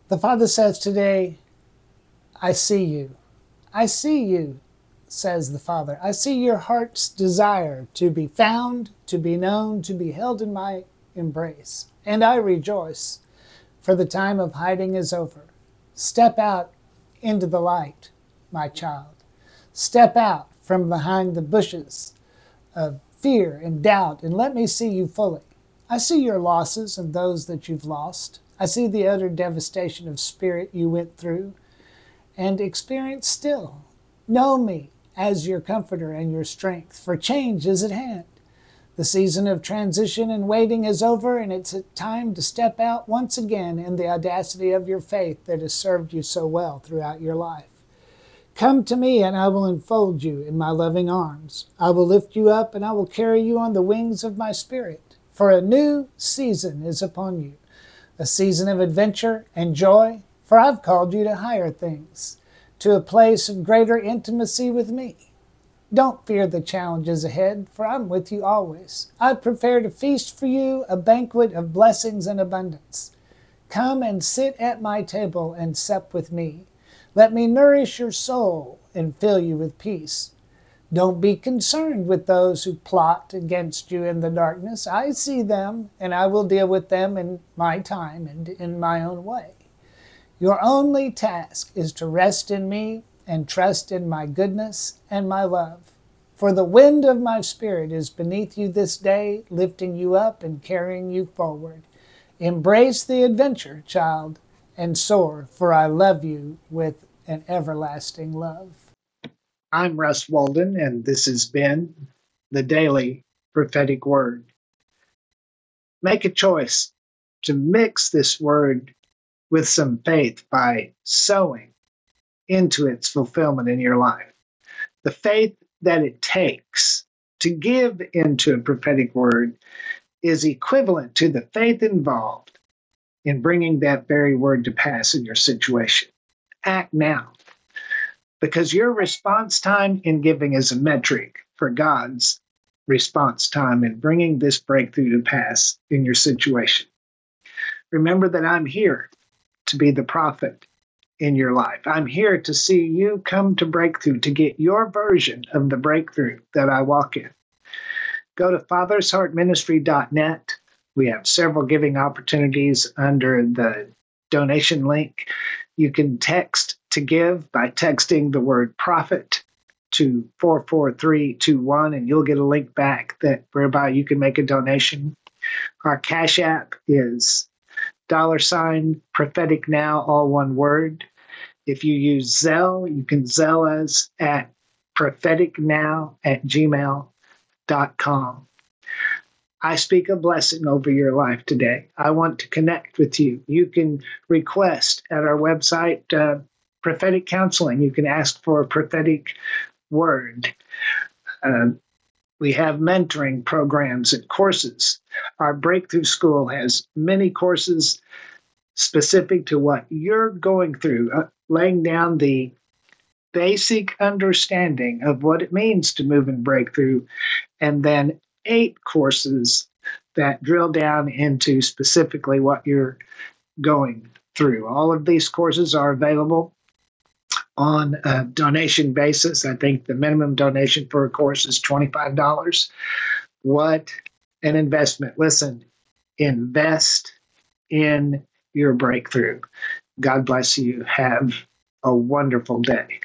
The Father says today, I see you. I see you, says the Father. I see your heart's desire to be found, to be known, to be held in my embrace. And I rejoice, for the time of hiding is over. Step out into the light, my child. Step out from behind the bushes of fear and doubt, and let me see you fully. I see your losses and those that you've lost. I see the utter devastation of spirit you went through and experience still. Know me as your comforter and your strength, for change is at hand. The season of transition and waiting is over, and it's time to step out once again in the audacity of your faith that has served you so well throughout your life. Come to me, and I will enfold you in my loving arms. I will lift you up, and I will carry you on the wings of my spirit. For a new season is upon you, a season of adventure and joy, for I've called you to higher things, to a place of greater intimacy with me. Don't fear the challenges ahead, for I'm with you always. I've prepared a feast for you, a banquet of blessings and abundance. Come and sit at my table and sup with me. Let me nourish your soul and fill you with peace. Don't be concerned with those who plot against you in the darkness. I see them, and I will deal with them in my time and in my own way. Your only task is to rest in me and trust in my goodness and my love. For the wind of my spirit is beneath you this day, lifting you up and carrying you forward. Embrace the adventure, child, and soar, for I love you with an everlasting love. I'm Russ Walden, and this has been the Daily Prophetic Word. Make a choice to mix this word with some faith by sowing into its fulfillment in your life. The faith that it takes to give into a prophetic word is equivalent to the faith involved in bringing that very word to pass in your situation. Act now, because your response time in giving is a metric for God's response time in bringing this breakthrough to pass in your situation. Remember that I'm here to be the prophet in your life. I'm here to see you come to breakthrough, to get your version of the breakthrough that I walk in. Go to fathersheartministry.net. We have several giving opportunities under the donation link. You can text to give by texting the word prophet to 44321, and you'll get a link back whereby you can make a donation. Our Cash App is $prophetic now, all one word. If you use Zelle, you can Zelle us at propheticnow@gmail.com. I speak a blessing over your life today. I want to connect with you. You can request at our website prophetic counseling. You can ask for a prophetic word. We have mentoring programs and courses. Our Breakthrough School has many courses specific to what you're going through, laying down the basic understanding of what it means to move in breakthrough, and then 8 courses that drill down into specifically what you're going through. All of these courses are available on a donation basis. I think the minimum donation for a course is $25. What an investment. Listen, invest in your breakthrough. God bless you. Have a wonderful day.